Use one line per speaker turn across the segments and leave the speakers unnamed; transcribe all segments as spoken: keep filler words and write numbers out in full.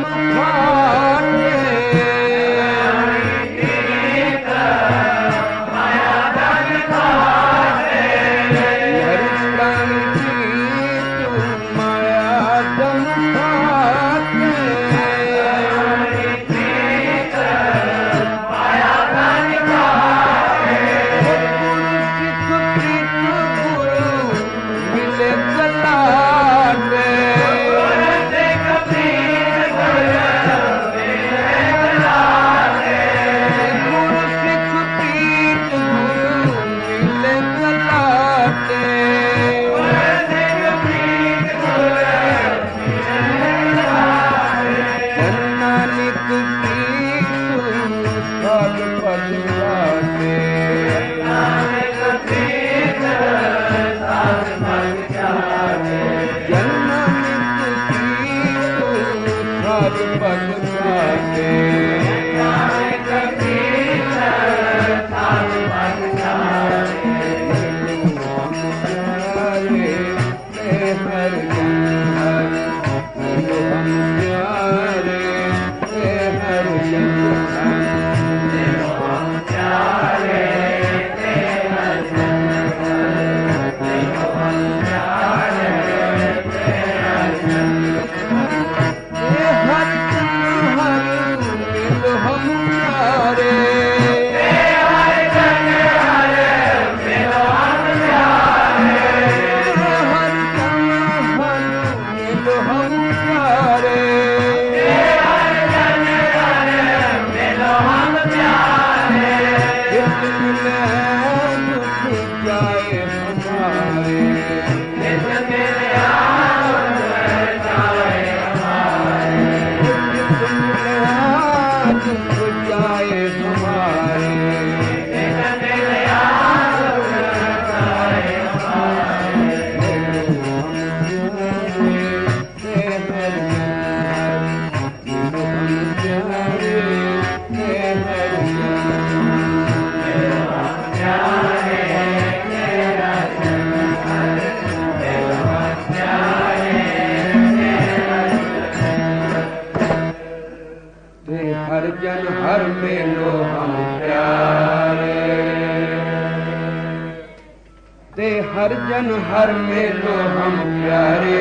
हर जन हर में लो हम प्यारे,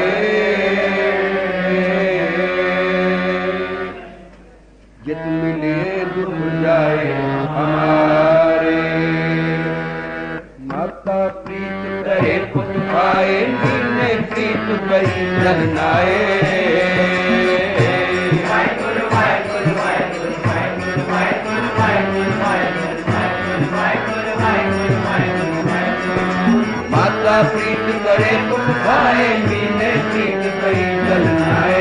जित मिले दुख जाए हमारे। माता प्रीत रहे पुत पाए, मीने प्रीत बही जनाए। माता प्रीत करे पुत खाए, मीने प्रीत कही जलनाए।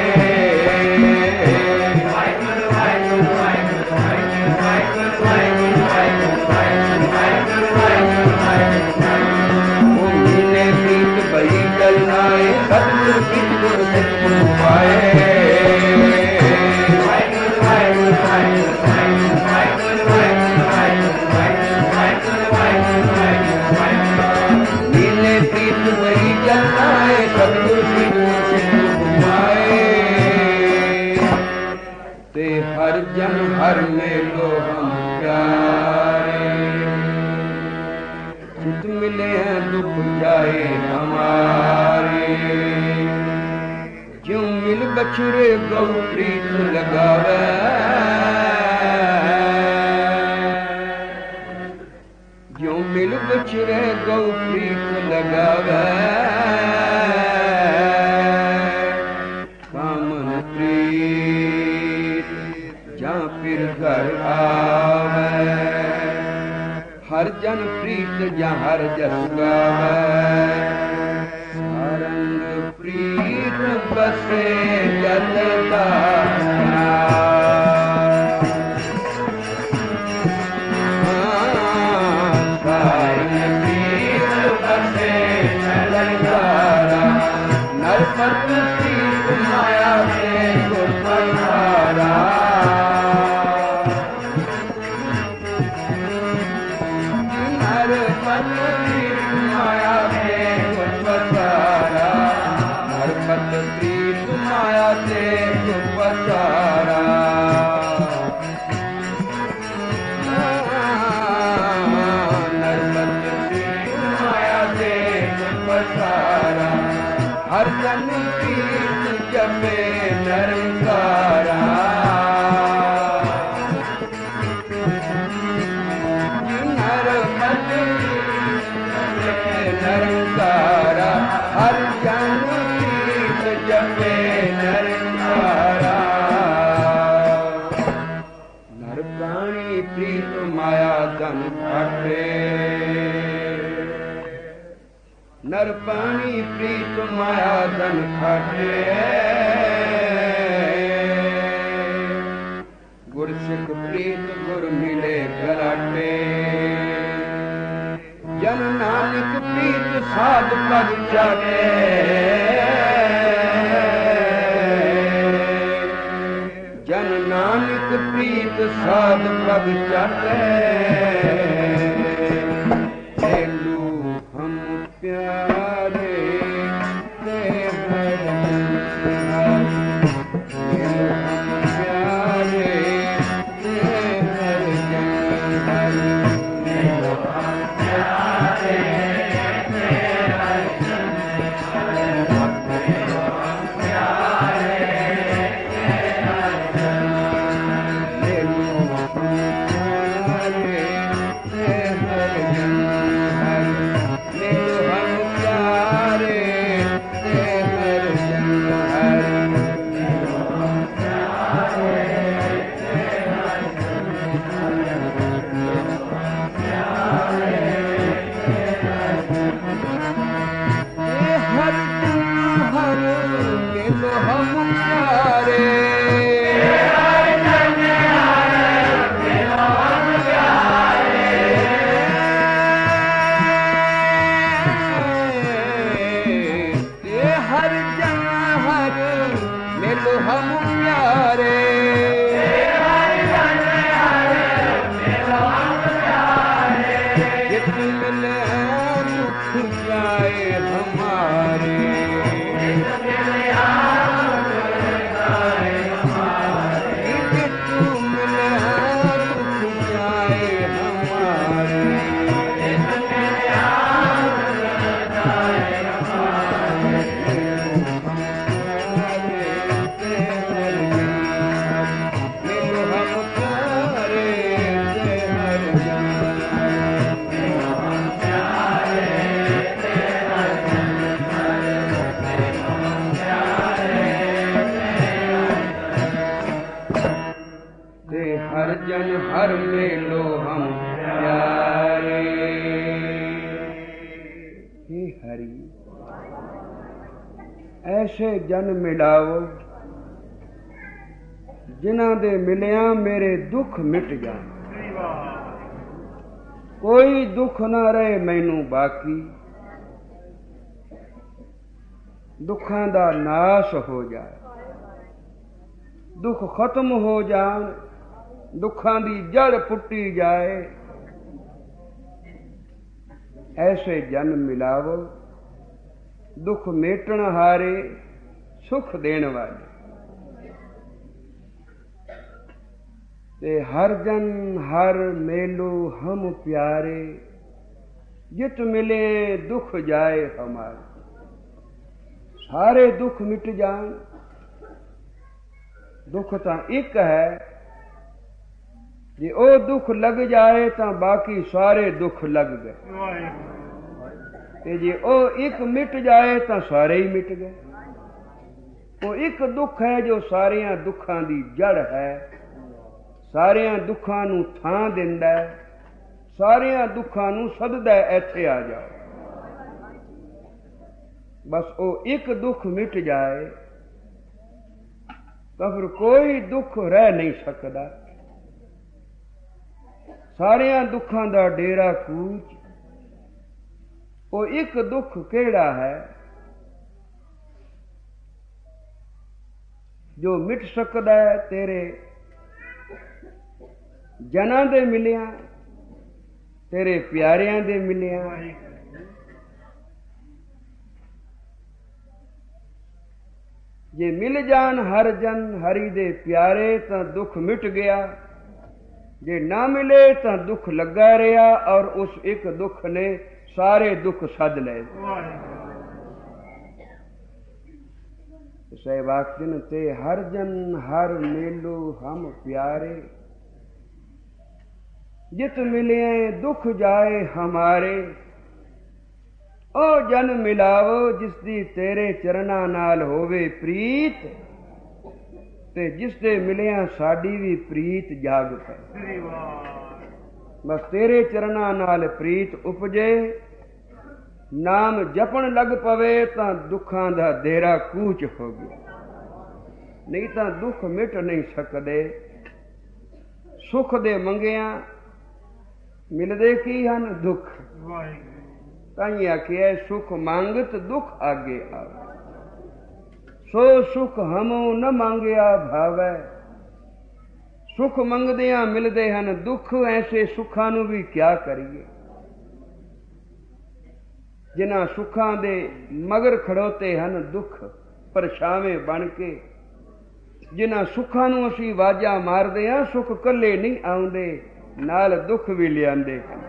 मीने प्रीत कही जलनाए, सतगुरु की गुरु सतगुरु पाए। ते हर जन हर में लो हम प्यारे, जित मिले हैं दुख जाए हमारे। ज्यों मिल बछड़े गौ प्रीत लगावे, ज्यों मिल बछड़े गौ प्रीत लगावे। घर आवे हर जन प्रीत जहर जस गावे। रंग प्रीत बसे जलता नरपत प्रीत माया से गुरबहारा। माया में गुरबहारा, नरपत नरपत प्रीत माया से पसारा नरपत प्रीत माया से पसारा हर जन प्रीत जपे निरंकारा नरपत निरंकारा हर जन प्रीत जपे निरंकारा नरपाणी प्रीत माया धन घटे नरपाणी प्रीत माया धन घटे गुर सिख प्रीत गुर मिले घराटे जन नानक प्रीत साध पद चाटे जन नानक प्रीत साध पद चाटे हेलू हम प्यारे ते हर हेलू हम प्यारे ते हर जन हेलू हम प्यारे हर मेलो हम प्यारे हे हरि ऐसे जन मिलाओ जिन्हां दे मिलिया मेरे दुख मिट जाए कोई दुख ना रहे मैनू बाकी दुखां दा नाश हो जाए दुख खत्म हो जान दुखां दी जड़ पुट्टी जाए ऐसे जन मिलावो दुख मेटण हारे सुख देण वाले ते हर जन हर मेलो हम प्यारे जित मिले दुख जाए हमारे सारे दुख मिट जान दुख तां एक है जे ओ दुख लग जाए तां बाकी सारे दुख लग गए ते जे ओ एक मिट जाए तां सारे ही मिट गए ओ एक दुख है जो सारियां दुखां दी जड़ है सारियां दुखां नूं थां दिंदा है सारियां दुखां नूं सददा है इत्थे आ जाओ बस ओ एक दुख मिट जाए तां फिर कोई दुख रह नहीं सकदा सारियां दुखां दा डेरा कूच वो एक दुख केड़ा है जो मिट सकदा है तेरे जना दे मिलिया तेरे प्यारियां दे मिलिया जे मिल जान हर जन हरि दे प्यारे तां दुख मिट गया, जे ना मिले तां दुख लगा रहा और उस एक दुख ने सारे दुख सद ले। सहवाक्यन ते हर जन हर मेलो हम प्यारे, जित मिले दुख जाए हमारे। ओ जन मिलावो जिसदी तेरे चरना नाल होवे प्रीत, ते जिसदे मिलिया साडी भी प्रीत जाग पै। बस तेरे चरना नाल प्रीत उपजे, नाम जपन लग पवे तां दुखां दा देरा कूच हो गया। नहीं तां दुख मिट नहीं सकदे। सुख दे मंगिया मिलदे की हन दुख। ताई आखिया सुख मांगत दुख आगे आवे, सो सुख हमो न मांगिया भावै। सुख मंगदियां मिलदे हन दुख, ऐसे सुखां नूं भी क्या करिए। जिन्हां सुखां दे मगर खड़ोते हन दुख परछावें बन के। जिन्हां सुखां नूं असीं वाजा मारदे हां, सुख कल्ले नहीं आउंदे, नाल दुख भी लिआंदे हन।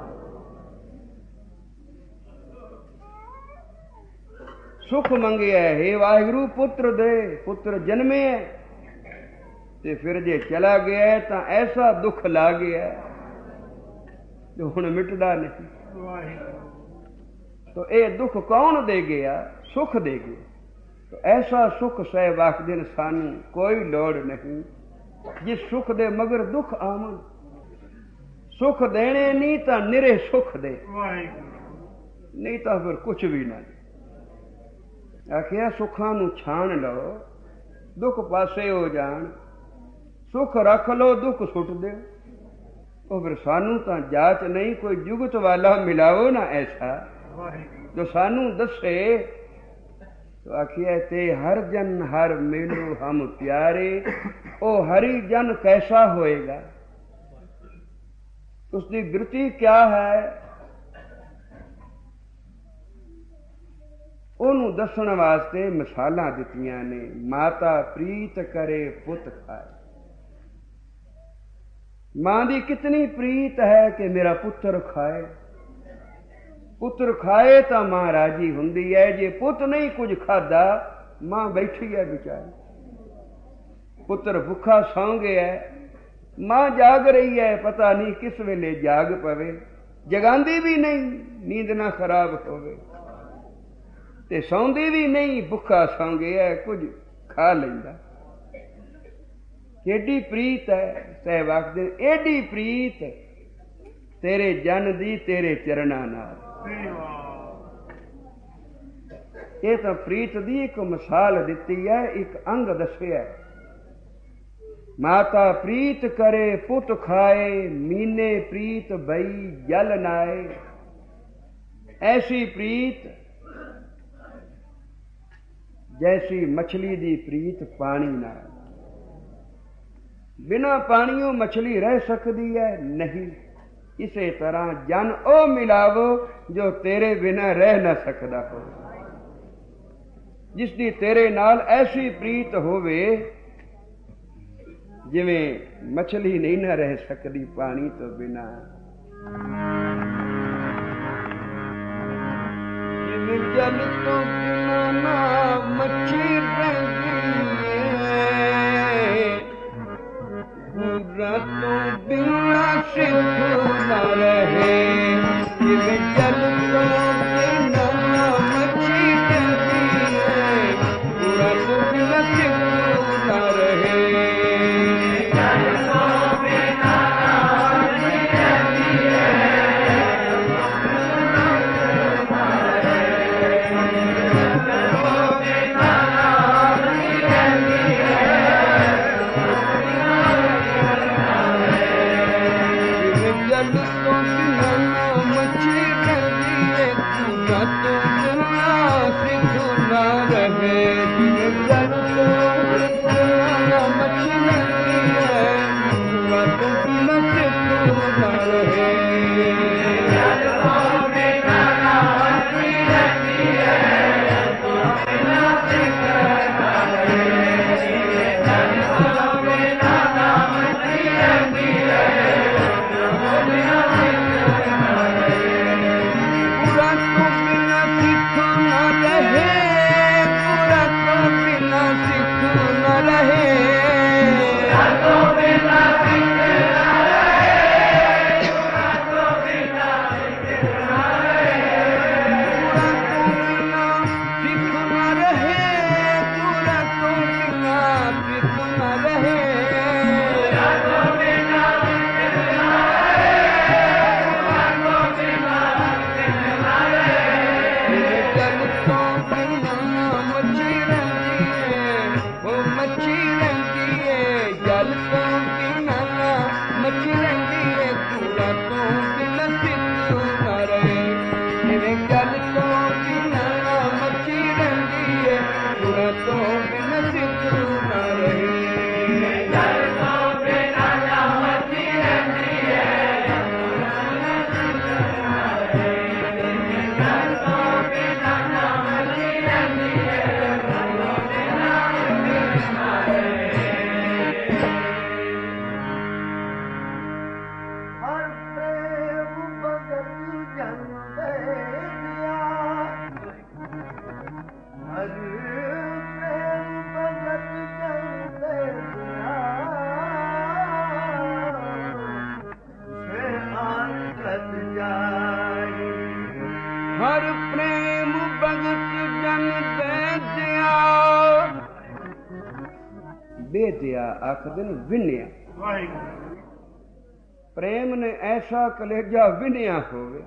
सुख मंगिया हे वाहिगुरु पुत्र दे, पुत्र जन्मे है ते फिर जे चला गया है तां ऐसा दुख ला गया जो हुण मिटदा नहीं। तो ये दुख कौन दे गया? सुख दे गया। तो ऐसा सुख सहवाक दिन सानू कोई लोड़ नहीं जिस सुख दे मगर दुख आवन। सुख देने नहीं तां निरे सुख दे, नहीं तां फिर कुछ भी ना दे। आखिया सुखां नूं छाण लो, दुख पासे हो जाण। सुख रख लो, दुख सुट दे। तो फिर सानू तां जाच नहीं, कोई जुगत वाला मिलाओ ना ऐसा जो सानू दसे। तो आखिया ते हर जन हर मेलो हम प्यारे। ओ हरि जन कैसा होएगा, उसकी वृत्ति क्या है, ਉਹਨੂੰ ਦੱਸਣ ਵਾਸਤੇ ਮਿਸਾਲਾਂ ਦਿੱਤੀਆਂ ਨੇ। ਮਾਤਾ ਪ੍ਰੀਤ ਕਰੇ ਪੁੱਤ ਖਾਏ। ਮਾਂ ਦੀ ਕਿਤਨੀ ਪ੍ਰੀਤ ਹੈ ਕਿ ਮੇਰਾ ਪੁੱਤਰ ਖਾਏ। ਪੁੱਤਰ ਖਾਏ ਤਾਂ ਮਾਂ ਰਾਜੀ ਹੁੰਦੀ ਹੈ। ਜੇ ਪੁੱਤ ਨਹੀਂ ਕੁਝ ਖਾਦਾ, ਮਾਂ ਬੈਠੀ ਹੈ ਵਿਚਾਰੀ। ਪੁੱਤਰ ਭੁੱਖਾ ਸੌਂ ਗਿਆ, ਮਾਂ ਜਾਗ ਰਹੀ ਹੈ, ਪਤਾ ਨਹੀਂ ਕਿਸ ਵੇਲੇ ਜਾਗ ਪਵੇ। ਜਗਾਂਦੀ ਵੀ ਨਹੀਂ, ਨੀਂਦ ਨਾ ਖਰਾਬ ਹੋਵੇ ਤੇ ਸੌਂਦੀ ਵੀ ਨਹੀਂ, ਭੁੱਖਾ ਸੌਂ ਗਿਆ, ਕੁਝ ਖਾ ਲੈਂਦਾ। ਕਿਹੜੀ ਪ੍ਰੀਤ ਹੈ ਸਹਿਵਾਕ ਦੇ, ਏਡੀ ਪ੍ਰੀਤ ਤੇਰੇ ਜਨ ਦੀ ਤੇਰੇ ਚਰਨਾਂ ਨਾਲ। ਇਹ ਤਾਂ ਪ੍ਰੀਤ ਦੀ ਇੱਕ ਮਿਸਾਲ ਦਿੱਤੀ ਹੈ, ਇੱਕ ਅੰਗ ਦੱਸਿਆ। ਮਾਤਾ ਪ੍ਰੀਤ ਕਰੇ ਪੁੱਤ ਖਾਏ, ਮੀਨੇ ਪ੍ਰੀਤ ਬਈ ਜਲ ਨਾਏ। ऐसी प्रीत जैसी मछली दी प्रीत पानी नाल। बिना पानियों मछली रह सकती है नहीं। इसे तरह जन ओ मिलावो जो तेरे बिना रह न सकता हो, जिसकी तेरे नाल ऐसी प्रीत होवे जिवें मछली नहीं न रह सकती पानी तो बिना। जल तो बिना ना मच्छी रहती है, पूरा तो बिना सिंधु न रहे। जल तो बिना मच्छी रहती है, पूरा तो बिना सिंधु न रहे। बिन सिद्धू न रही। हर प्रेम भगत जन बेदिया, बेदिया आख दिन विनिया। प्रेम ने ऐसा कलेजा विनिया होवे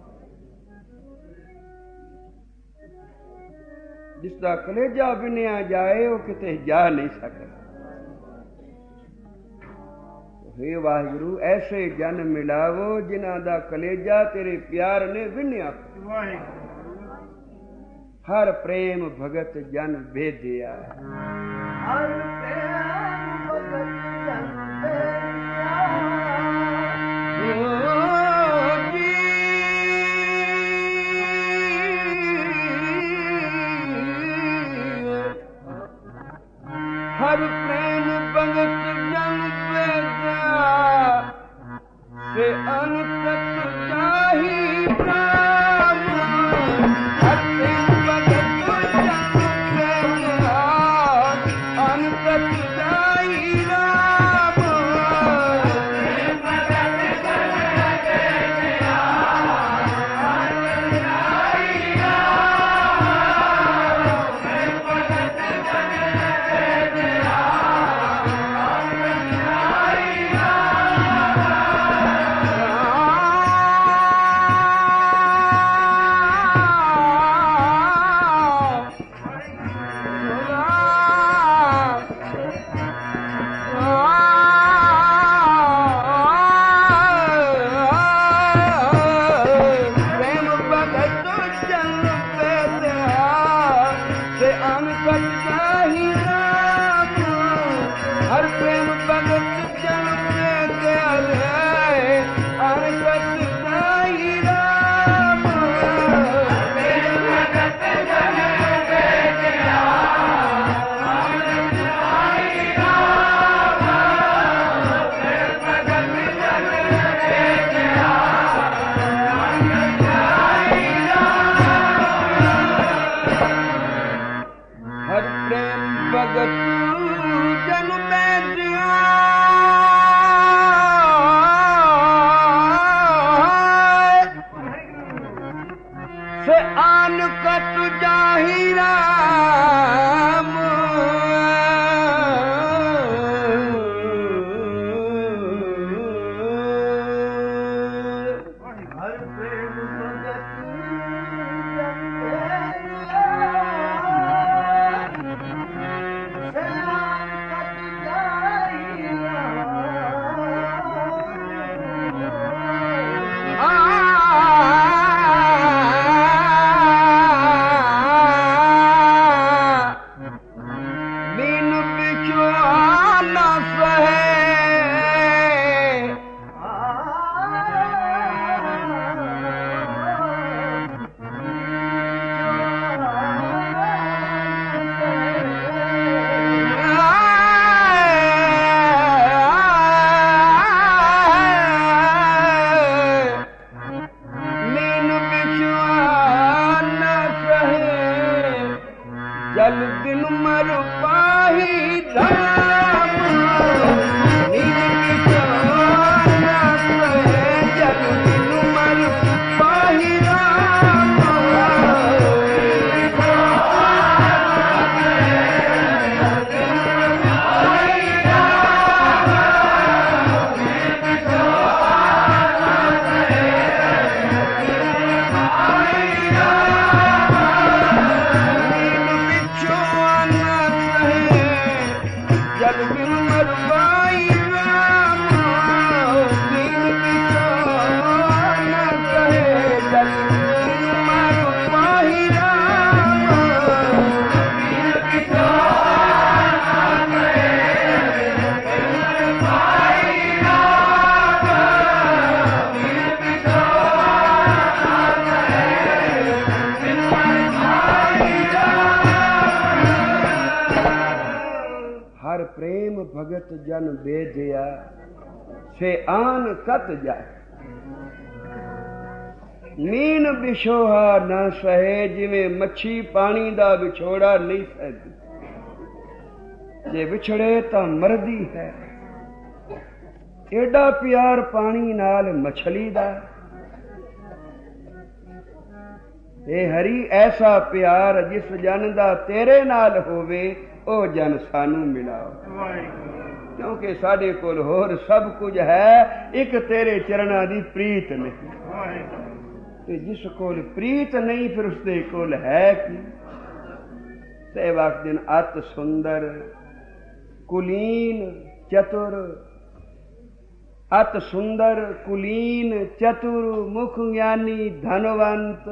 जिसका कलेजा विनिया जाए वो किते जा नहीं सके। हे वाहिगुरु ऐसे जन मिलावो जिन्हां दा कलेजा तेरे प्यार ने विनिया। हर प्रेम भगत जन भेदिया, हर प्रेम भगत जन भेदिया। हर प्रेम भगत जन भेदिया, से अनंत चाही प्राण। हर प्रेम भगत जन भेदिया, अनंत चाही राम।
Oh
हर प्रेम भगत जन बेजिया से आन कत जाए। नीन बिछोहा ना सहे जिवें मच्छी पानी दा विछोड़ा नहीं सहदी। जे विछड़े तां मरदी है। एडा प्यार पानी नाल मछली दा। ए हरी ऐसा प्यार जिस जन दा तेरे नाल होवे ओ जन सानू मिलाओ। क्योंकि साडे कोल होर सब कुछ है, एक तेरे चरणां दी प्रीत नहीं। ते जिस कोल प्रीत नहीं फिर उसदे कोल है की। सहवाग दिन अत सुंदर कुलीन चतुर, अत सुंदर कुलीन चतुर मुख ज्ञानी धनवंत।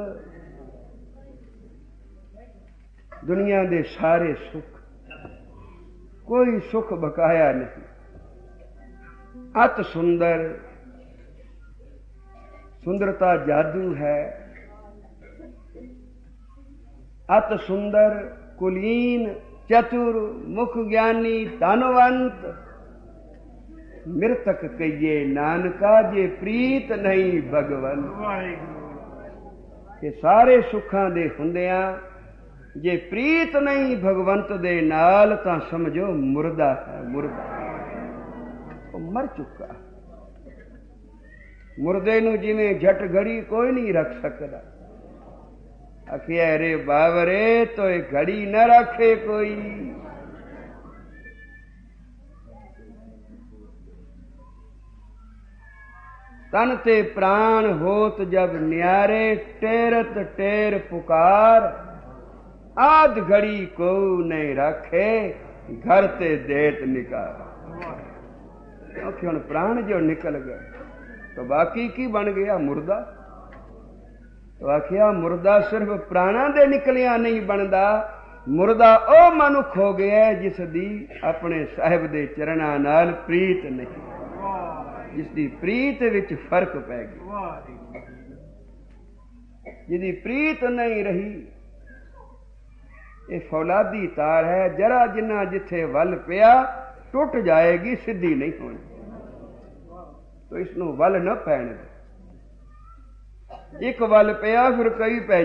दुनिया दे सारे सुख, कोई सुख बकाया नहीं। अत सुंदर, सुंदरता जादू है। अत सुंदर कुलीन चतुर मुख ज्ञानी धनवंत। मृतक कहिए नानका जे प्रीत नहीं भगवन। ये सारे सुखां दे हुंदियां जे प्रीत नहीं भगवंत दे नाल तां समझो मुर्दा है। मुर्दा वो मर चुका। मुर्दे नूं जिवें झट घड़ी कोई नहीं रख सकदा। आखिया रे बावरे तो एक घड़ी न रखे कोई। तन ते प्राण होत जब न्यारे टेरत टेर पुकार। आध घड़ी को नहीं रखे घर ते देत निकाल। क्योंकि हुण प्राण जो निकल गए तो बाकी की बन गया मुर्दा। तो आखिया मुर्दा सिर्फ प्राणा दे निकलिया नहीं बनदा। मुर्दा ओ मनुख हो गया जिस दी अपने साहिब दे चरणां नाल प्रीत नहीं, जिसदी प्रीत विच फर्क पै गया। जिहदी प्रीत नहीं रही ये फौलादी तार है। जरा जिन्ना जिथे वल पिया टुट जाएगी, सीधी नहीं होनी। तो इसनों वल न पैण दे। एक वल पिया फिर कई पै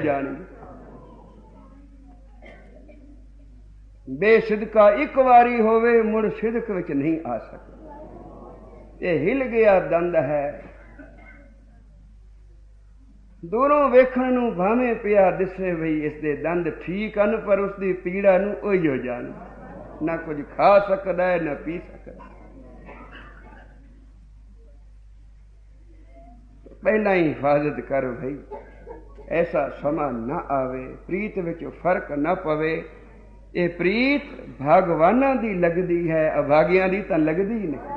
जाणगे। बेसिदका एक वारी होवे मुड़ सिदक विच नहीं आ सकता। ये हिल गया दंद है। दूरों वेखण नूं भावें पिया दिसे बई इसदे दंद ठीक हन, पर उसदी पीड़ा नूं ओहिओ जाण। ना कुछ खा सकदा है ना पी सकदा। पहला ही हिफाजत कर भाई, ऐसा समा न आवे प्रीत विच फर्क न पवे। ये प्रीत भागवाना दी लगदी है, अभागियां दी तां लगदी नहीं।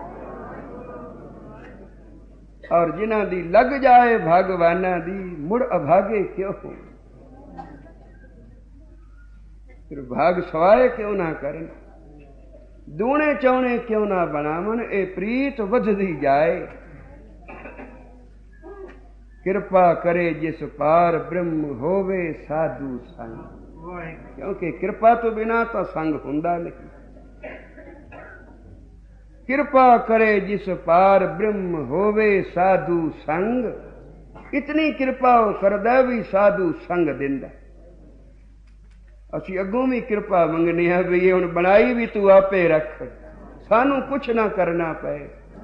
और जिन्हां दी लग जाए भागवाना दी मुड़ अभागे क्यों हो। फिर भाग सवाए क्यों ना करन, दूने चौने क्यों ना बनावन। ए प्रीत वधदी जाए। कृपा करे जिस पार ब्रह्म होवे साधु संग। क्योंकि कृपा तो बिना तो संग हुंदा नहीं। कृपा करे जिस पार ब्रह्म होवे साधु संग। इतनी कृपा करदा भी साधु संग दिंदा। असी अगों भी कृपा मंगने हैं भी ये हुण बनाई भी तू आपे रख, सानू कुछ ना करना पए।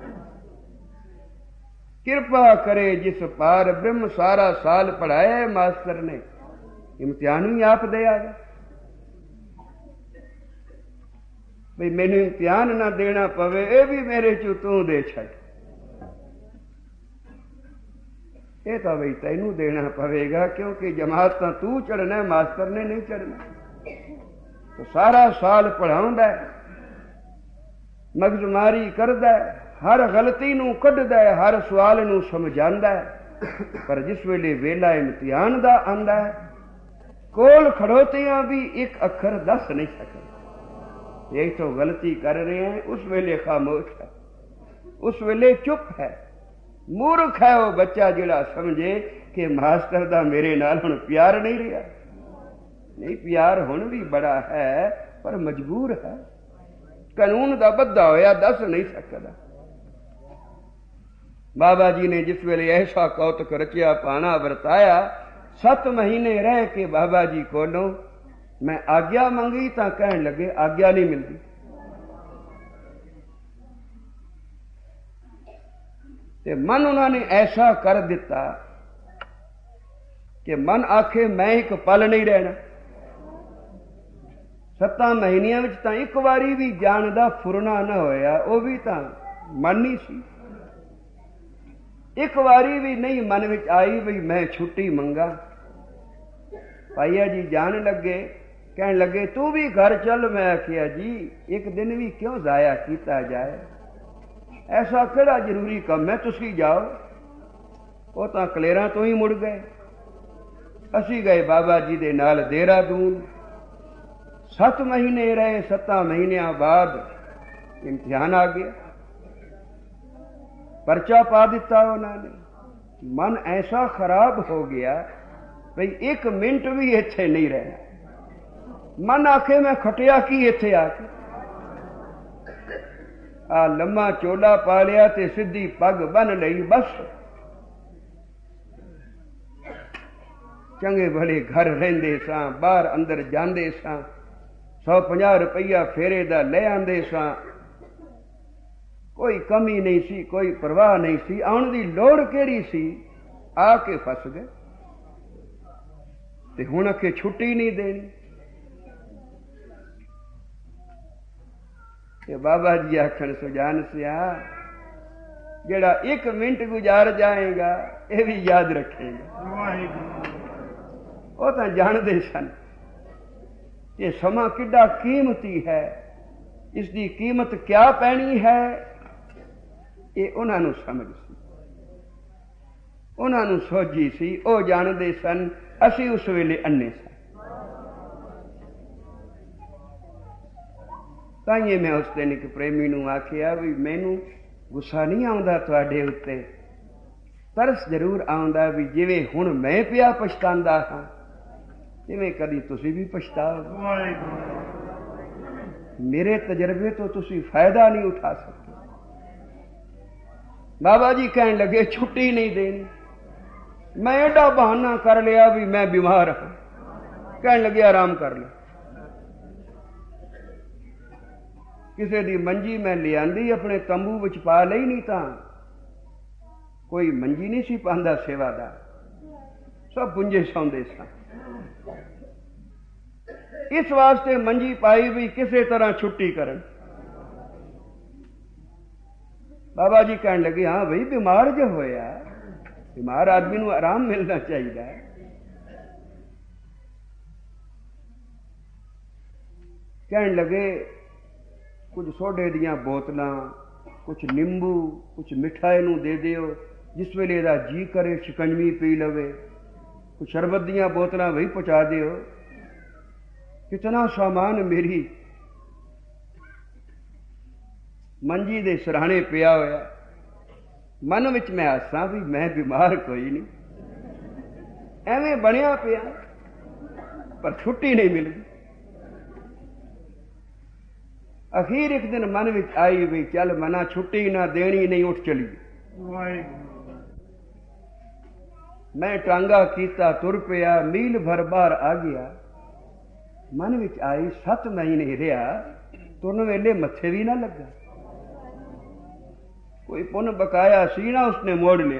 कृपा करे जिस पार ब्रह्म। सारा साल पढ़ाया है मास्टर ने, इम्तिहान ही आप दे आवे भाई मैनू इम्तिहान ना देना पवे, ये भी मेरे चू तू दे छड़। ये तो भाई तैनू देना पवेगा, क्योंकि जमात तो तू चढ़ना, मास्टर ने नहीं चढ़ना। तो सारा साल पढ़ाउंदा है, मगजमारी करदा है, हर गलती नू कढदा है, हर सवाल नू समझांदा है। पर जिस वेले वेला इम्तिहान दा आंदा है, कोल खड़ोतियां भी एक अखर दस नहीं सकते। यही तो गलती कर रहे हैं, उस वेले खामोश है, उस वेले चुप है। मूर्ख है वो बच्चा जिहड़ा समझे कि मास्टर दा मेरे नाल हुण प्यार नहीं रहा। नहीं, प्यार हुण भी बड़ा है, पर मजबूर है। ਕਾਨੂੰਨ ਦਾ ਬੱਧਾ ਹੋਇਆ, ਦੱਸ ਨਹੀਂ ਸਕਦਾ। ਬਾਬਾ ਜੀ ਨੇ ਜਿਸ ਵੇਲੇ ਐਸਾ ਕੌਤਕ ਰਚਿਆ, ਭਾਣਾ ਵਰਤਾਇਆ, ਸੱਤ ਮਹੀਨੇ ਰਹਿ ਕੇ ਬਾਬਾ ਜੀ ਕੋਲੋਂ ਮੈਂ ਆਗਿਆ ਮੰਗੀ ਤਾਂ ਕਹਿਣ ਲੱਗੇ ਆਗਿਆ ਨਹੀਂ ਮਿਲਦੀ। ਤੇ ਮਨ ਉਹਨਾਂ ਨੇ ਐਸਾ ਕਰ ਦਿੱਤਾ ਕਿ ਮਨ ਆਖੇ ਮੈਂ ਇੱਕ ਪਲ ਨਹੀਂ ਰਹਿਣਾ। ਸੱਤਾਂ ਮਹੀਨਿਆਂ ਵਿੱਚ ਤਾਂ ਇੱਕ ਵਾਰੀ ਵੀ ਜਾਣ ਦਾ ਫੁਰਨਾ ਨਾ ਹੋਇਆ, ਉਹ ਵੀ ਤਾਂ ਮਨ ਹੀ ਸੀ। ਇੱਕ ਵਾਰੀ ਵੀ ਨਹੀਂ ਮਨ ਵਿੱਚ ਆਈ ਵੀ ਮੈਂ ਛੁੱਟੀ ਮੰਗਾ। ਭਾਈਆ ਜੀ ਜਾਣ ਲੱਗੇ, ਕਹਿਣ ਲੱਗੇ ਤੂੰ ਵੀ ਘਰ ਚੱਲ। ਮੈਂ ਆਖਿਆ ਜੀ ਇੱਕ ਦਿਨ ਵੀ ਕਿਉਂ ਜ਼ਾਇਆ ਕੀਤਾ ਜਾਏ, ਐਸਾ ਕਿਹੜਾ ਜ਼ਰੂਰੀ ਕੰਮ ਹੈ, ਤੁਸੀਂ ਜਾਓ। ਉਹ ਤਾਂ ਕਲੇਰਾਂ ਤੋਂ ਹੀ ਮੁੜ ਗਏ। ਅਸੀਂ ਗਏ ਬਾਬਾ ਜੀ ਦੇ ਨਾਲ ਦੇਹਰਾਦੂਨ। ਸੱਤ ਮਹੀਨੇ ਰਹੇ। ਸੱਤਾਂ ਮਹੀਨਿਆਂ ਬਾਅਦ ਇਮਤਿਹਾਨ ਆ ਗਿਆ, ਪਰਚਾ ਪਾ ਦਿੱਤਾ ਉਹਨਾਂ ਨੇ। ਮਨ ਐਸਾ ਖਰਾਬ ਹੋ ਗਿਆ ਬਈ ਇੱਕ ਮਿੰਟ ਵੀ ਇੱਥੇ ਨਹੀਂ ਰਹਿਣਾ। ਮਨ ਆਖੇ ਮੈਂ ਖਟਿਆ ਕੀ ਇੱਥੇ ਆ ਕੇ। ਆ ਲੰਮਾ ਚੋਲਾ ਪਾ ਲਿਆ ਤੇ ਸਿੱਧੀ ਪੱਗ ਬੰਨ ਲਈ, ਬਸ ਚੰਗੇ ਭਲੇ ਘਰ ਰਹਿੰਦੇ ਸਾਂ, ਬਾਹਰ ਅੰਦਰ ਜਾਂਦੇ ਸਾਂ, ਸੌ ਪੰਜਾਹ ਰੁਪਈਆ ਫੇਰੇ ਦਾ ਲੈ ਆਂਦੇ ਸਾਂ, ਕੋਈ ਕਮੀ ਨਹੀਂ ਸੀ, ਕੋਈ ਪਰਵਾਹ ਨਹੀਂ ਸੀ। ਆਉਣ ਦੀ ਲੋੜ ਕਿਹੜੀ ਸੀ, ਆ ਕੇ ਫਸ ਗਏ। ਤੇ ਹੁਣ ਅਖੇ ਛੁੱਟੀ ਨਹੀਂ ਦੇਣੀ। ਤੇ ਬਾਬਾ ਜੀ ਆਖਣ ਸੁਜਾਨ ਸਿਆ ਜਿਹੜਾ ਇੱਕ ਮਿੰਟ ਗੁਜ਼ਾਰ ਜਾਏਗਾ ਇਹ ਵੀ ਯਾਦ ਰੱਖੇਗਾ। ਉਹ ਤਾਂ ਜਾਣਦੇ ਸਨ ਕਿ ਸਮਾਂ ਕਿੱਡਾ ਕੀਮਤੀ ਹੈ, ਇਸ ਦੀ ਕੀਮਤ ਕਿਆ ਪੈਣੀ ਹੈ, ਇਹ ਉਹਨਾਂ ਨੂੰ ਸਮਝ ਸੀ, ਉਹਨਾਂ ਨੂੰ ਸੋਝੀ ਸੀ। ਉਹ ਜਾਣਦੇ ਸਨ, ਅਸੀਂ ਉਸ ਵੇਲੇ ਅੰਨੇ ਸਾਂ। ਤਾਂਹੀਏ ਮੈਂ ਉਸ ਦਿਨ ਇੱਕ ਪ੍ਰੇਮੀ ਨੂੰ ਆਖਿਆ ਵੀ ਮੈਨੂੰ ਗੁੱਸਾ ਨਹੀਂ ਆਉਂਦਾ ਤੁਹਾਡੇ ਉੱਤੇ, ਤਰਸ ਜ਼ਰੂਰ ਆਉਂਦਾ ਵੀ ਜਿਵੇਂ ਹੁਣ ਮੈਂ ਪਿਆ ਪਛਤਾਉਂਦਾ ਹਾਂ, ਜਿਵੇਂ ਕਦੀ ਤੁਸੀਂ ਵੀ ਪਛਤਾਓਗੇ। ਮੇਰੇ ਤਜਰਬੇ ਤੋਂ ਤੁਸੀਂ ਫਾਇਦਾ ਨਹੀਂ ਉਠਾ ਸਕਦੇ। ਬਾਬਾ ਜੀ ਕਹਿਣ ਲੱਗੇ ਛੁੱਟੀ ਨਹੀਂ ਦੇਣੀ। ਮੈਂ ਐਡਾ ਬਹਾਨਾ ਕਰ ਲਿਆ ਵੀ ਮੈਂ ਬਿਮਾਰ ਹਾਂ। ਕਹਿਣ ਲੱਗੇ ਆਰਾਮ ਕਰ ਲੈ। ਕਿਸੇ ਦੀ ਮੰਜੀ ਮੈਂ ਲਿਆਂਦੀ, ਆਪਣੇ ਤੰਬੂ ਵਿੱਚ ਪਾ ਲਈ, ਨਹੀਂ ਤਾਂ ਕੋਈ ਮੰਜੀ ਨਹੀਂ ਸੀ ਪਾਉਂਦਾ ਸੇਵਾਦਾਰ, ਸਭ ਪੁੰਜੇ ਸੌਂਦੇ ਸਨ। ਇਸ ਵਾਸਤੇ ਮੰਜੀ ਪਾਈ ਵੀ ਕਿਸੇ ਤਰ੍ਹਾਂ ਛੁੱਟੀ ਕਰਨ। ਬਾਬਾ ਜੀ ਕਹਿਣ ਲੱਗੇ ਹਾਂ ਬਈ ਬਿਮਾਰ ਜੋ ਹੋਇਆ, ਬਿਮਾਰ ਆਦਮੀ ਨੂੰ ਆਰਾਮ ਮਿਲਣਾ ਚਾਹੀਦਾ ਹੈ। ਕਹਿਣ ਲੱਗੇ ਕੁਝ ਸੋਡੇ ਦੀਆਂ ਬੋਤਲਾਂ, ਕੁਝ ਨਿੰਬੂ, ਕੁਝ ਮਿਠਾਈ ਨੂੰ ਦੇ ਦਿਓ, ਜਿਸ ਵੇਲੇ ਦਾ ਜੀ ਕਰੇ ਸ਼ਿਕੰਜਵੀ ਪੀ ਲਵੇ। ਕੁਝ ਸ਼ਰਬਤ ਦੀਆਂ ਬੋਤਲਾਂ ਵਹੀ ਪਹੁੰਚਾ ਦਿਓ। ਕਿਤਨਾ ਸਾਮਾਨ ਮੇਰੀ ਮੰਜੀ ਦੇ ਸਿਰਹਾਣੇ ਪਿਆ ਹੋਇਆ। ਮਨ ਵਿੱਚ ਮੈਂ ਹੱਸਾਂ ਵੀ ਮੈਂ ਬਿਮਾਰ ਕੋਈ ਨਹੀਂ, ਐਵੇਂ ਬਣਿਆ ਪਿਆ, ਪਰ ਛੁੱਟੀ ਨਹੀਂ ਮਿਲਦੀ। ਅਖੀਰ ਇੱਕ ਦਿਨ ਮਨ ਵਿੱਚ ਆਈ ਵੀ ਚੱਲ ਮਨਾ ਛੁੱਟੀ ਨਾ ਦੇਣੀ ਨਹੀਂ, ਉੱਠ ਚਲੀ। ਮੈਂ ਟਾਂਗਾ ਕੀਤਾ, ਤੁਰ ਪਿਆ, ਮੀਲ ਭਰ ਬਾਹਰ ਆ ਗਿਆ। ਮਨ ਵਿੱਚ ਆਈ ਸੱਤ ਮਹੀਨੇ ਰਿਹਾ, ਤੁਰਨ ਵੇਲੇ ਮੱਥੇ ਵੀ ਨਾ ਲੱਗਾ। ਕੋਈ ਪੁੰਨ ਬਕਾਇਆ ਸੀ ਨਾ, ਉਸਨੇ ਮੋੜ ਲਿਆ।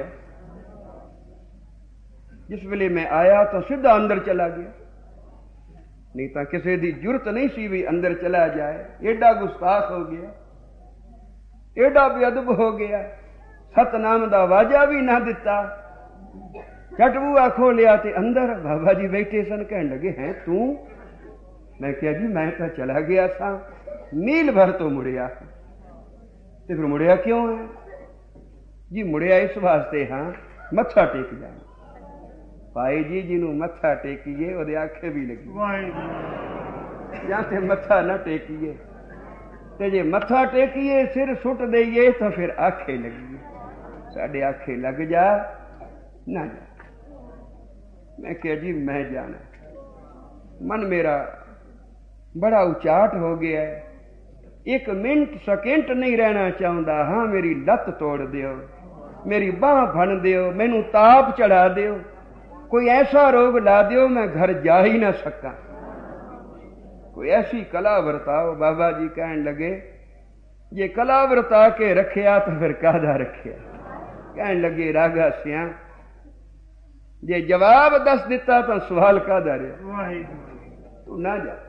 ਜਿਸ ਵੇਲੇ ਮੈਂ ਆਇਆ ਤਾਂ ਸਿੱਧਾ ਅੰਦਰ ਚਲਾ ਗਿਆ, ਨਹੀਂ ਤਾਂ ਕਿਸੇ ਦੀ ਜੁਰਤ ਨਹੀਂ ਸੀ ਵੀ ਅੰਦਰ ਚਲਾ ਜਾਏ। ਏਡਾ ਗੁਸਤਾਖ ਹੋ ਗਿਆ, ਏਡਾ ਬੇਅਦਬ ਹੋ ਗਿਆ, ਸਤਨਾਮ ਦਾ ਵਾਜਾ ਵੀ ਨਾ ਦਿੱਤਾ। ਝਟ ਬੂਹਾ ਖੋਲਿਆ ਤੇ ਅੰਦਰ ਬਾਬਾ ਜੀ ਬੈਠੇ ਸਨ। ਕਹਿਣ ਲੱਗੇ ਹੈ ਤੂੰ? ਮੈਂ ਕਿਹਾ ਜੀ ਮੈਂ ਤਾਂ ਚਲਾ ਗਿਆ ਸਾਂ, ਮੀਲ ਭਰ ਤੋਂ ਮੁੜਿਆ। ਤੇ ਫਿਰ ਮੁੜਿਆ ਕਿਉਂ ਹੈ ਜੀ? ਮੁੜਿਆ ਇਸ ਵਾਸਤੇ ਹਾਂ ਮੱਥਾ ਟੇਕ ਜਾਣਾ। ਭਾਈ ਜੀ ਜਿਹਨੂੰ ਮੱਥਾ ਟੇਕੀਏ ਉਹਦੇ ਆਖੇ ਵੀ ਲੱਗੀ, ਜਾਂ ਤੇ ਮੱਥਾ ਨਾ ਟੇਕੀਏ, ਤੇ ਜੇ ਮੱਥਾ ਟੇਕੀਏ ਸਿਰ ਸੁੱਟ ਦੇਈਏ ਤਾਂ ਫਿਰ ਆਖੇ ਲੱਗੀਏ। ਸਾਡੇ ਆਖੇ ਲੱਗ ਜਾ ਨਾ ਜਾ। ਮੈਂ ਕਿਹਾ ਜੀ ਮੈਂ ਜਾਣਾ। ਮਨ ਮੇਰਾ ਬੜਾ ਉਚਾਟ ਹੋ ਗਿਆ ਹੈ, एक मिनट सेकंड नहीं रहना चाहता। हाँ मेरी लत तोड़ दियो, मेरी बाह फड़ दियो, मैनू ताप चढ़ा दियो, कोई ऐसा रोग ला दियो मैं घर जा ही ना सका, कोई ऐसी कला वरताओ। बाबा जी कहन लगे जे कला वरता के रखिया तो फिर कादा रखिया। कहन लगे रागा सिया जे जवाब दस दिता तो सवाल कादा रहा, तू ना जा।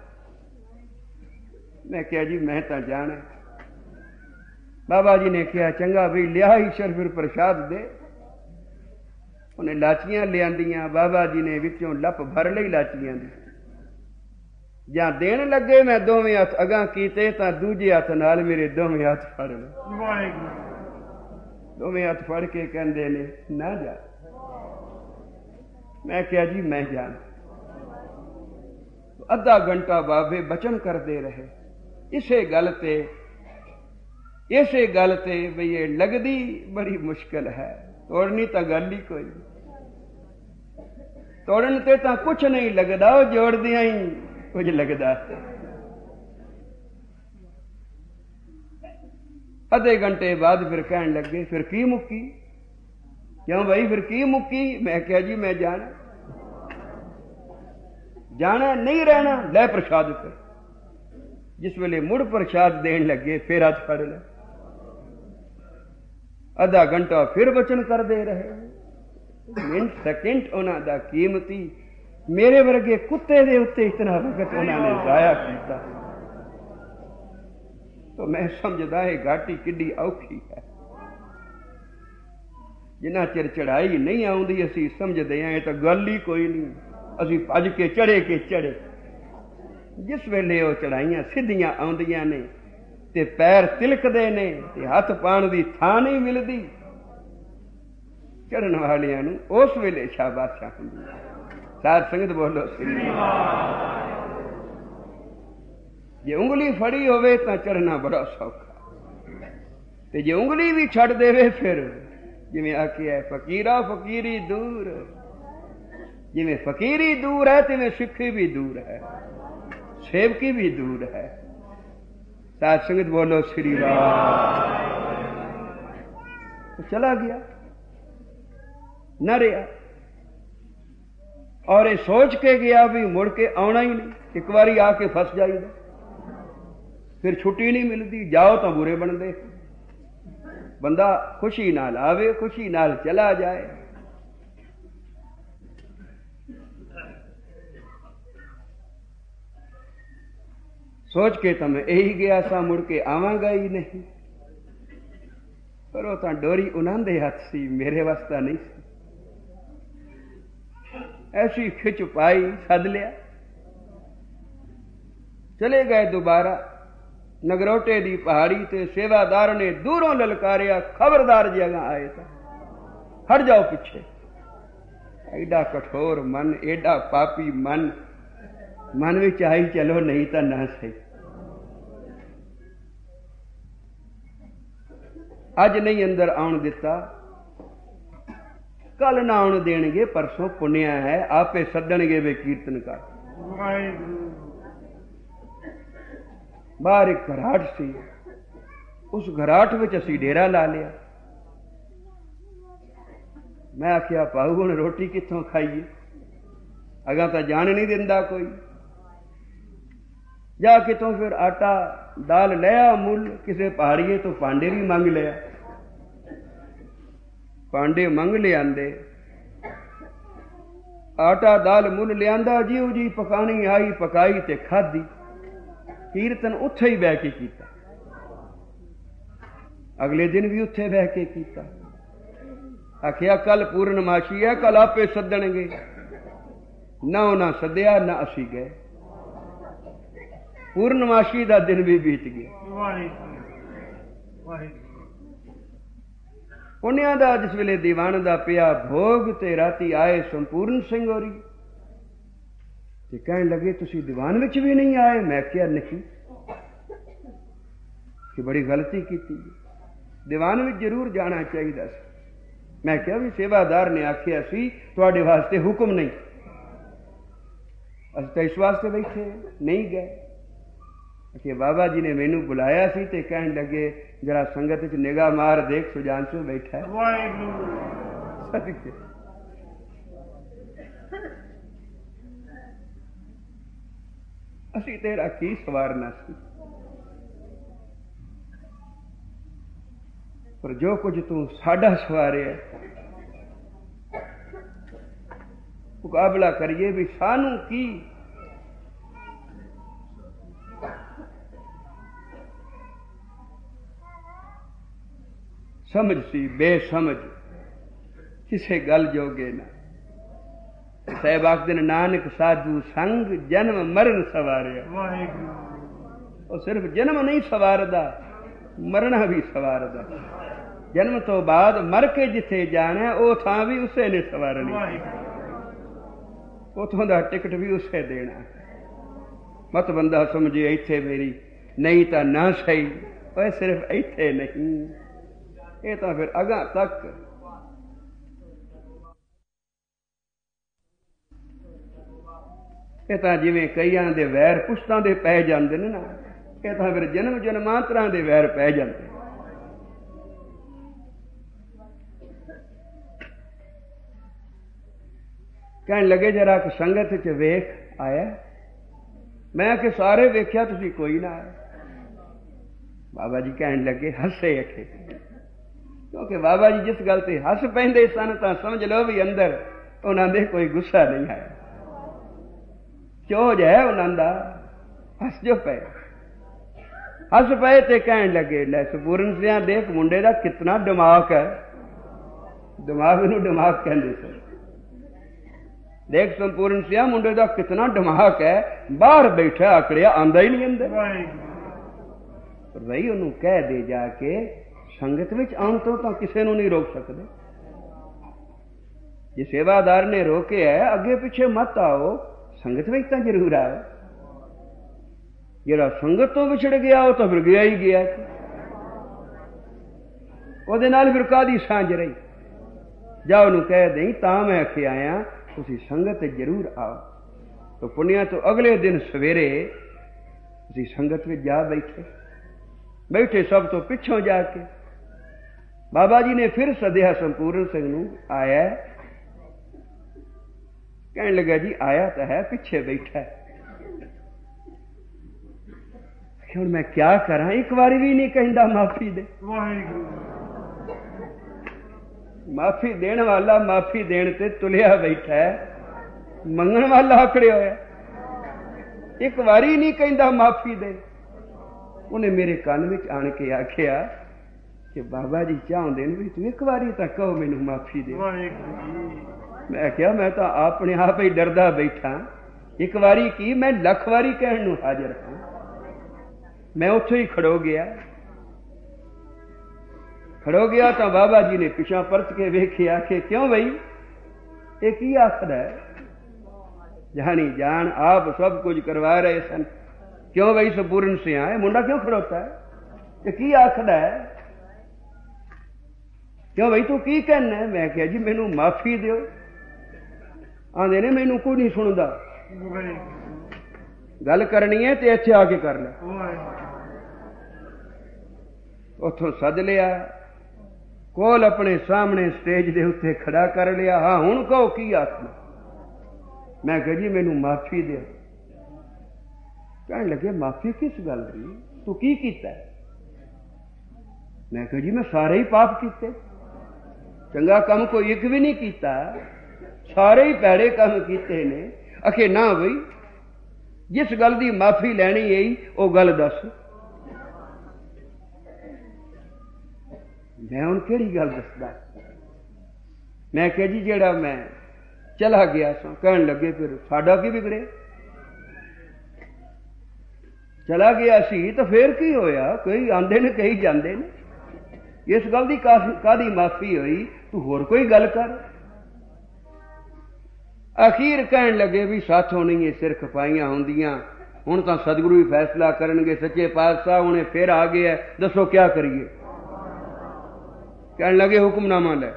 मैं क्या जी मैं तो जाना। बाबा जी ने कहा चंगा भी लिया ईश्वर फिर प्रसाद दे। उन्हें लाचियां लिया, बाबा जी ने विचों लप भर ली लाचियां दी। जां देन लगे मैं दोवें हथ अगां कीते तां दूजे हथ नाल मेरे दोवें हथ फड़ ले। दोवें हथ फड़ के कहंदे ने ना जा। मैं क्या जी मैं जाना। अद्धा घंटा बाबे बचन करते रहे इसे गल ते इसे गल ते भी ये लगदी बड़ी मुश्किल है, तोड़नी तो गल ही कोई, तोड़न ते तो कुछ नहीं लगता, जोड़ दिया ही कुछ लगता। अद्धे घंटे बाद फिर कहन लगे फिर की मुक्की, क्यों भाई फिर की मुक्की। मैं क्या जी मैं जाना जाना नहीं रहना, ले प्रसाद कर। जिस वेले मुड़ प्रसाद देन लगे फिर हथ फड़ ले। अद्धा घंटा फिर वचन करते रहे, मिनट सेकंड उन्हां दा कीमती। मेरे वर्गे कुत्ते दे उत्ते इतना वक्त उन्होंने जाया किया, तो मैं समझदा है घाटी किड्डी औखी है। जिन्ना चिर चढ़ाई नहीं आउंदी असी समझदे हैं तो गल ही कोई नहीं, असी भज के चढ़े के चढ़े। जिस वेले वो चढ़ाइयां सीधियां आउंदियां ने ते पैर तिलकदे ने ते हथ पाण दी थां नहीं मिलदी, चढ़न वालियां नूं उस वेले शाबाशा हुंदी। साध संगत बोलो जे उंगली फड़ी होवे तां चढ़ना बड़ा सौखा, ते जे उंगली भी छड़ देवे फिर जिवें आखिया फकीरा फकीरी दूर, जिवें फकीरी दूर है तिवें सिक्खी भी दूर है, सेवकी भी दूर है। साध संगत बोलो श्री राम। तो चला गया न रहा, और ये सोच के गया भी मुड़ के आना ही नहीं, एक बारी आके फस जाइए फिर छुट्टी नहीं मिलती। जाओ तो बुरे बनते, बंदा खुशी नाल आवे खुशी नाल चला जाए। सोच के तो मैं यही गया सा, मुड़ के आवांगा ही नहीं। पर वो तो डोरी उन्हां दे हथ सी, मेरे वास्ता नहीं सी। ऐसी खिच पाई, सद लिया, चले गए दोबारा। नगरोटे दी पहाड़ी ते सेवादार ने दूरों ललकारिया, खबरदार जगह आए था, हट जाओ पीछे। एडा कठोर मन, एडा पापी मन, मन भी चाही चलो नहीं तो ना सही। अज नहीं अंदर आउण दिता, कल ना आउण देणगे, परसों पुण्या है, आपे सदणगे वे कीर्तन कर। बाहर एक घराट सी, उस घराट विच असी डेरा ला लिया। मैं आख्या पाऊ हुण रोटी कित्थों खाईए, अगा तो जान नहीं दिंदा कोई। जा कितों फिर आटा दाल लिया मुल, किसी पहाड़िए तो पांडे भी मंग लिया। पांडे मंग लिया, आटा दाल मुल लिया, जीव जी पकानी आई, पकाई ते खाधी। कीर्तन उत्थे ही बह के कीता, अगले दिन भी उत्थे बह के कीता। आखिया कल पूर्णमाशी है, कल आपे सदणगे। ना उन्हें सद्या ना असी गए। पूर्णमाशी का दिन भी बीत गया। पुण्या दा जिस वेले दीवान दा पिया भोग ते राती आए संपूर्ण सिंह होरी ते कहन लगे तुसी दीवान विच भी नहीं आए। मैं क्या नहीं कि बड़ी गलती की, दीवान विच जरूर जाना चाहिए। मैं क्या भी सेवादार ने आखिया सी तुहाडे वास्ते हुक्म नहीं, अस तो इस वास्ते बैठे नहीं गए। कि बाबा जी ने मैनू बुलाया सी ते कहन लगे जरा संगत च निगाह मार देख सुजानसू बैठा है। असी तेरा की सवारना सी, पर जो कुछ तू साडा सवारे मुकाबला करिए भी सानू की समझ सी, बेसमझ किसे गल जोगे ना। साहब आखदे ने नानक साधु संग जन्म मरण सवारिया। वो सिर्फ जन्म नहीं सवारदा, मरना भी सवारदा। जन्म तो बाद मर के जिथे जाना वो थां भी उसे ने सवारनी, उथों दा टिकट भी उसे देना। मत बंदा समझे इत्थे मेरी नहीं तो ना सही, वह सिर्फ इत्थे नहीं, ये तो फिर अगां तक ये तो जिवें कईयां दे वैर पुश्तां दे पै जांदे ने ना, ये तो फिर जन्म जन्मांतरां दे वैर पै जांदे। कहन लगे जरा कि संगत च वेख आया। मैं कि सारे वेख्या तुसी कोई ना आया। बाबा जी कहन लगे हसे अखे, क्योंकि बाबा जी जिस गल ते हस पैंदे सन तां समझ लो भी अंदर उन्हां दे कोई गुस्सा नहीं आया। चोज है उन्हां दा, हस जो पे हस पे ते कहन लगे लै सपूरन सिंह देख मुंडे दा कितना दिमाग है। दिमाग नूं दिमाग कहंदे सन। देख संपूर्ण सिंह मुंडे दा कितना दिमाग है, बाहर बैठा आकड़िया आंदा ही नहीं अंदर। पर भाई उन्होंने कह दे जाके संगत विच आउण तो तां किसे नूं नहीं रोक सकदे। जे सेवादार ने रोके है अगे पिछे मत आओ, संगत विच तां जरूर आओ। जेड़ा संगत तो विछड़ गया वो तो फिर गया ही गया, ਉਹਦੇ ਨਾਲ फिर कादी सांझ रही। जा ਉਹਨੂੰ कह दई तां मैं आखे आया तुसी संगत जरूर आओ। तो पुण्या तो अगले दिन सवेरे तुसी संगत में जा बैठे बैठे सब तो पिछों जाके बाबा जी ने फिर सदिया संपूर्ण सिंह नूं आया। कहने लगा जी आया तो है, पिछे बैठा है, हुण मैं क्या करा, एक बारी भी नहीं कहंदा माफी दे। माफी देने वाला माफी देने ते तुलिया बैठा है, मंगण वाला आकड़े होया, एक बारी नहीं कहंदा माफी दे। उन्हें मेरे कान विच आण के आखिया कि बाबा जी चाहते हैं भी तू एक बारी तो कहो मैनू माफी दे। मैं क्या मैं तो अपने आप ही डरदा बैठा, एक बारी की मैं लख बारी कहण नूं हाजिर हां। मैं उत्थे ही खड़ो गया खड़ो गया तो बाबा जी ने पिछा परत के वेखिया कि क्यों भाई ये की आखदा है, जानी जान आप सब कुछ करवा रहे सन, क्यों भाई संपूर्ण से आए मुंडा क्यों खड़ोता है, ये की आखदा है, क्यों भाई तू की कहना है। मैं क्या जी मैनू माफी दियो। आंदे ने मैनू कोई नहीं सुनदा, गल करनी है तो इत्थे आके कर ले। उथों सद लिया, कोल अपने सामने स्टेज दे उत्ते खड़ा कर लिया। हाँ हुण कहो की आखना। मैं कहा जी मैनू माफी दे। कहने लगे माफी किस गल दी, तू की कीता है। मैं कहा जी मैं सारे ही पाप कीते, चंगा काम कोई एक भी नहीं कीता, सारे ही पैड़े काम कीते ने। अखे ना बई जिस गल दी माफी लैनी है वो गल दस। मैं हुण केड़ी गल दसदा। मैं कहा जी जेड़ा मैं चला गया सो। कहन लगे फिर साडा की बिगड़े, चला गया सी तो फिर की होया, कई आंदे ने कई जांदे ने, इस गल दी कादी माफी हुई, तू होर कोई गल कर। अखीर कहन लगे भी साथों नहीं ये सिर खपाइयां होंदियां, हुण तां सतगुरु ही फैसला करनगे, सच्चे पातशाह हुणे फिर आ गया, दसो क्या करिए। कहन लगे हुक्मनामा ले।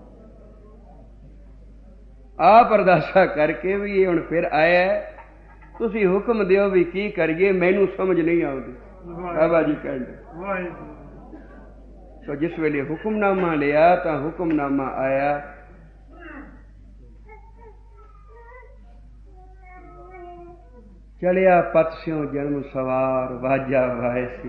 आप अरदासा करके भी ये हुण फिर आया, ਤੁਸੀਂ ਹੁਕਮ ਦਿਓ ਵੀ ਕੀ ਕਰੀਏ, ਮੈਨੂੰ ਸਮਝ ਨਹੀਂ ਆਉਂਦੀ। ਬਾਬਾ ਜੀ ਕਹਿੰਦੇ तो जिस वेले हुक्मनामा लिया तो हुक्मनामा आया, चलिया पत स्यों जन्म सवार वाजा वायसी,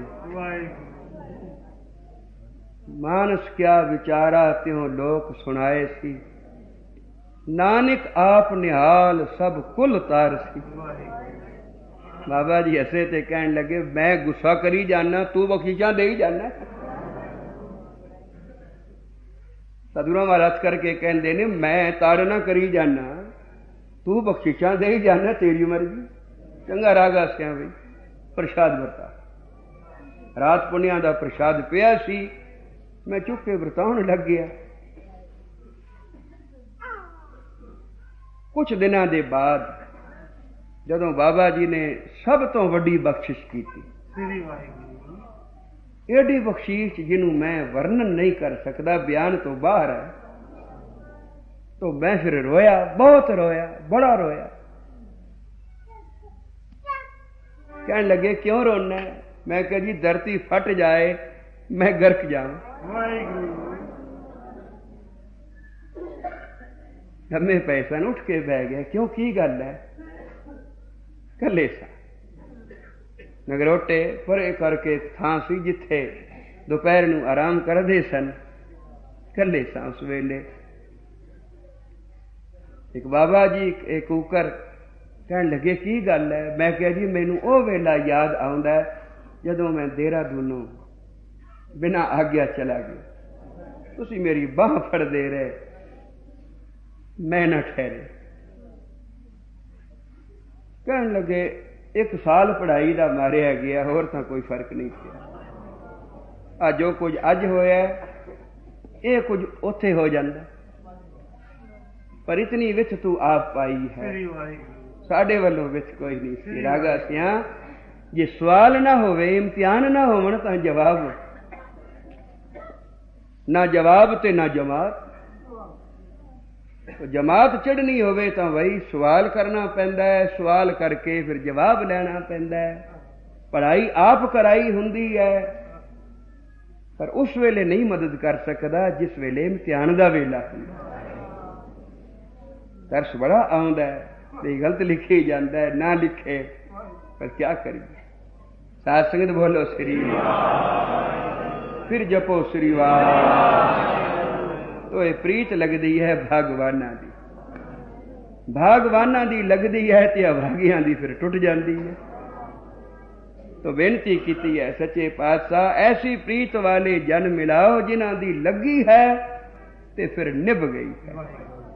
मानस क्या विचारा त्यों लोक सुनाए सी, नानक आप निहाल सब कुल तारसी। बाबा जी हसे ते कहन लगे, मैं गुस्सा करी जाना, तू बख्शीशा दे ही जाना। सदगुरु महाराज करके कहते ने, मैं ताड़ना करी जाना, तू बख्शीशा दे ही जाना, तेरी मर्जी। चंगा राग आसिया बई प्रसाद वरता, रात पुनिया का प्रसाद पिया सी, मैं चुप के वरताउण लग गया। कुछ दिनों के बाद जदों बाबा जी ने सब तो वड्डी बख्शिश की, एडी बख्शीश जिन्हों मैं वर्णन नहीं कर सकता, बयान तो बाहर है, तो मैं फिर रोया, बहुत रोया, बड़ा रोया। कहने लगे क्यों रोना है? मैं कह जी धरती फट जाए मैं गर्क जाऊं। लम्मे पैसा उठ के बह गया, क्यों की गल है? कले सा नगरोटे परे करके थां सी जिथे दोपहर नूं आराम करदे सन, कले सा उस वेले। एक बाबा जी एक कूकर कहन लगे की गल है? मैं कहा जी मैनू ओ वेला याद आउंदा जदों मैं देहरादूनों बिना आग्या चला गया, तुसी मेरी बाह फड़दे रहे, मैं न ठहरे। कहन लगे एक साल पढ़ाई का मारिया गया, होर तां कोई फर्क नहीं पिया। आ जो कुछ अज होया ये कुछ उथे हो जांदा, पर इतनी विच तू आप पाई है, साडे वालों विच कोई नहीं सी। रागा सिया जे सवाल ना होवे, इम्तिहान ना होवन तां जवाब ना जवाब ते ना जमात। तो जमात चढ़नी होवे तो वही सवाल करना पैंदा है, सवाल करके फिर जवाब लेना पैंदा है। पढ़ाई आप कराई हुंदी है, पर उस वेले नहीं मदद कर सकता जिस वेले इम्तिहान का वेला हुंदा। तरस बड़ा आउंदा है, ते गलत लिखी जाता है, ना लिखे पर क्या करिए। साध संगत बोलो श्री वाह, फिर जपो श्री वाह। तो ये प्रीत लगती है भागवाना दी, भागवाना दी लगती है तो अभागियां दी फिर टुट जाती है। तो बेनती की है सच्चे पातशाह, ऐसी प्रीत वाले जन मिलाओ जिन्हां दी लगी है ते फिर निभ गई है।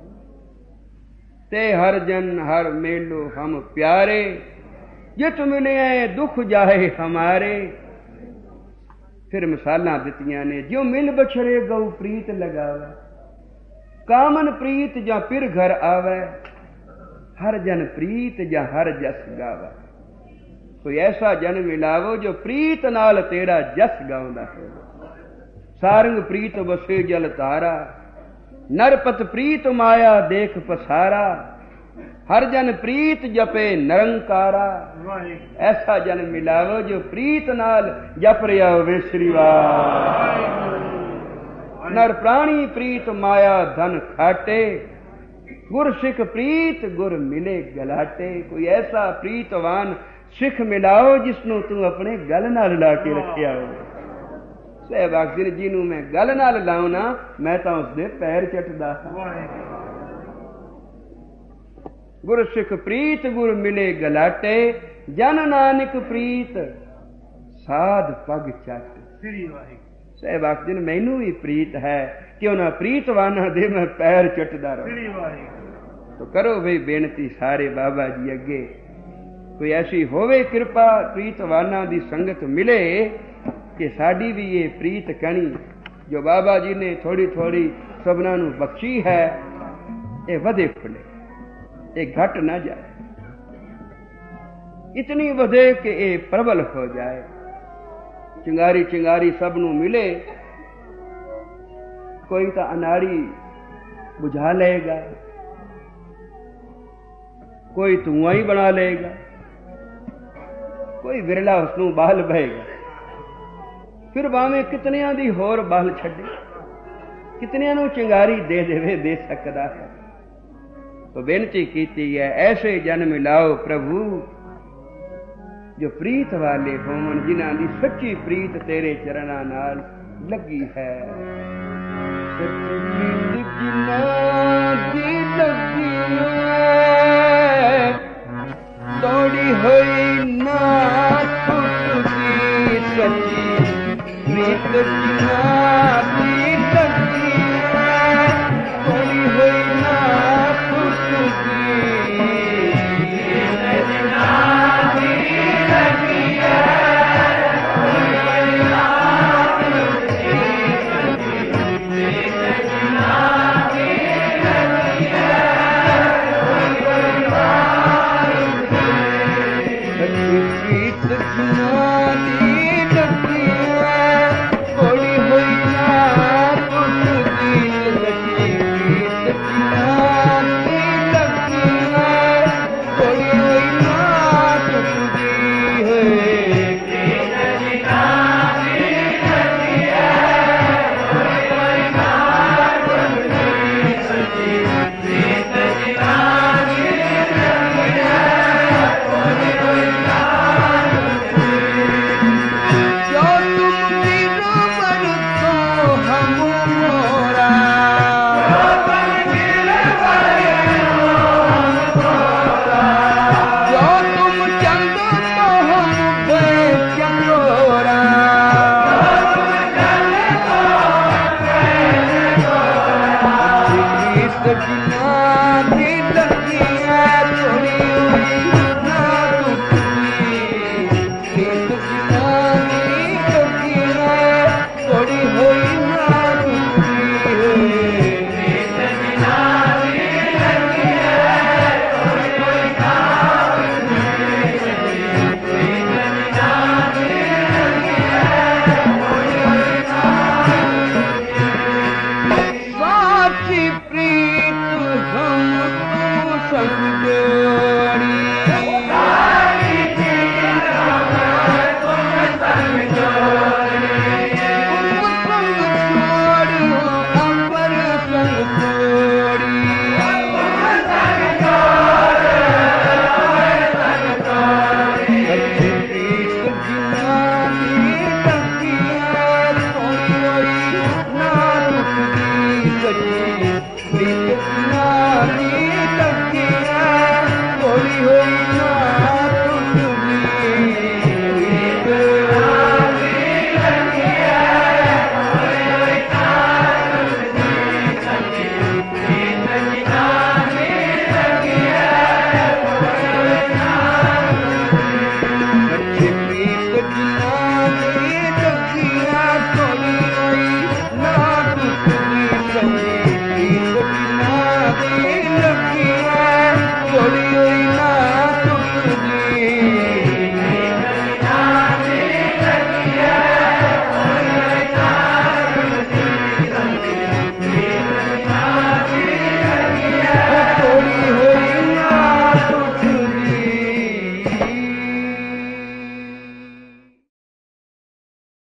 ते हर जन हर मेलो हम प्यारे, जित मिले दुख जाए हमारे। फिर मिसालां दित्तियां ने, जो मिल बछड़े गौ प्रीत लगावे, कामन प्रीत जा पिर घर आवे, हर जन प्रीत जा हर जस गावे। कोई ऐसा जन मिलावो जो प्रीत नाल तेरा जस गाउंदा है। सारंग प्रीत बसे जल तारा, नरपत प्रीत माया देख पसारा, हर जन प्रीत जपे निरंकारा। ऐसा जन मिलावो जो प्रीत नाल जप रहा होवे श्री वाह। नर प्राणी प्रीत माया धन खाटे, गुर सिख प्रीत गुर मिले गलाटे। कोई ऐसा प्रीतवान सिख मिलाओ जिसनों तू अपने गल नाल ला के रखिया हो। सहबाग दिन जिन्हों मैं गल नाल लाऊना, मैं तो उसदे पैर चटदा। गुर सिख प्रीत गुर मिले गलाटे, जन नानक प्रीत साध पग चट। सहबाग दिन मैनू भी प्रीत है, क्यों ना प्रीतवाना दे मैं पैर चटदा रहा। तो करो भाई बेनती सारे बाबा जी अगे, कोई ऐसी होवे कृपा प्रीतवाना दी संगत मिले कि साड़ी भी ये प्रीत कणी जो बाबा जी ने थोड़ी थोड़ी सबना नू बख्शी है, ये वधे फुले, ये घट ना जाए, इतनी वधे कि ये प्रबल हो जाए। चिंगारी चिंगारी सब नू मिले, कोई तो अनाड़ी बुझा लेगा, कोई धुआं ही बना लेगा, कोई विरला उसनू बाल बहेगा। फिर भावें कितनियां दी होर बाल छड्डे, कितनियां नू चिंगारी दे देवे, दे सकदा है। तो बेनती कीती है ऐसे जन्म लाओ प्रभु जो प्रीत वाले होवन, जिन्हां दी सच्ची प्रीत तेरे चरणां नाल लगी है। सच्ची प्रीत जिन्हां दी लगी है, दौड़ी होई ना टूटदी। सच्ची प्रीत जिन्हां दी